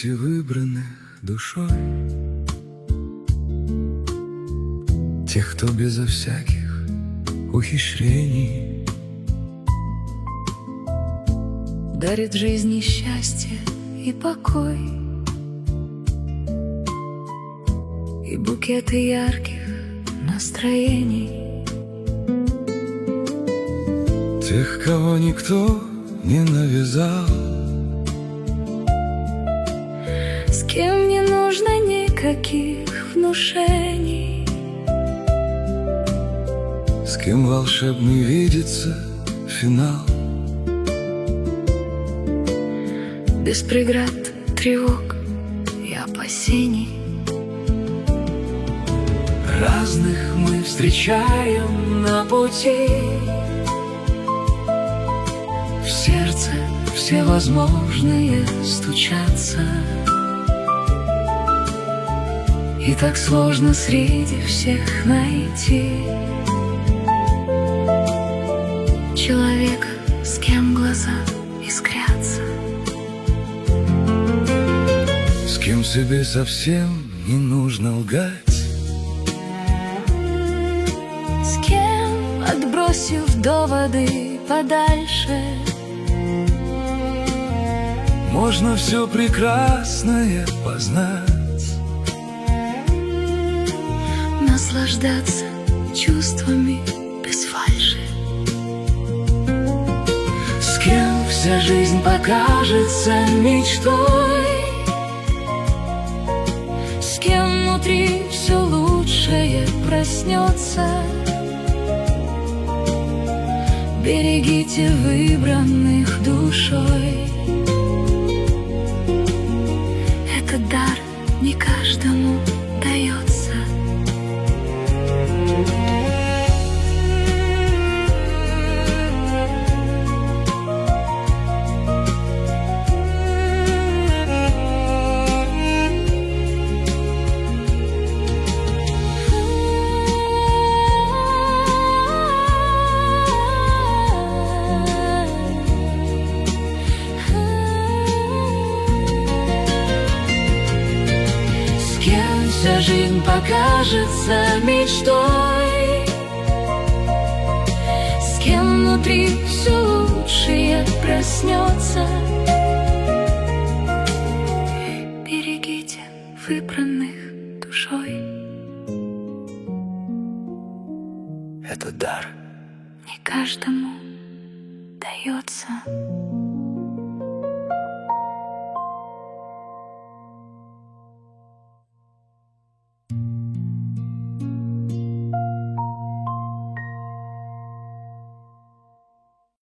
Берегите выбранных душой, тех, кто безо всяких ухищрений дарит жизни счастье и покой, и букеты ярких настроений. Тех, кого никто не навязал, с кем не нужно никаких внушений, с кем волшебный видится финал. Без преград, тревог и опасений. Разных мы встречаем на пути, в сердце всевозможные стучатся, и так сложно среди всех найти человека, с кем глаза искрятся, с кем себе совсем не нужно лгать, с кем, отбросив доводы подальше, можно все прекрасное познать, наслаждаться чувствами без фальши. с кем вся жизнь покажется мечтой, с кем внутри все лучшее проснется. Берегите выбранных душой, этот дар не каждому дается. Вся жизнь покажется мечтой, с кем внутри все лучшее проснется. Берегите выбранных душой, это дар не каждому дается.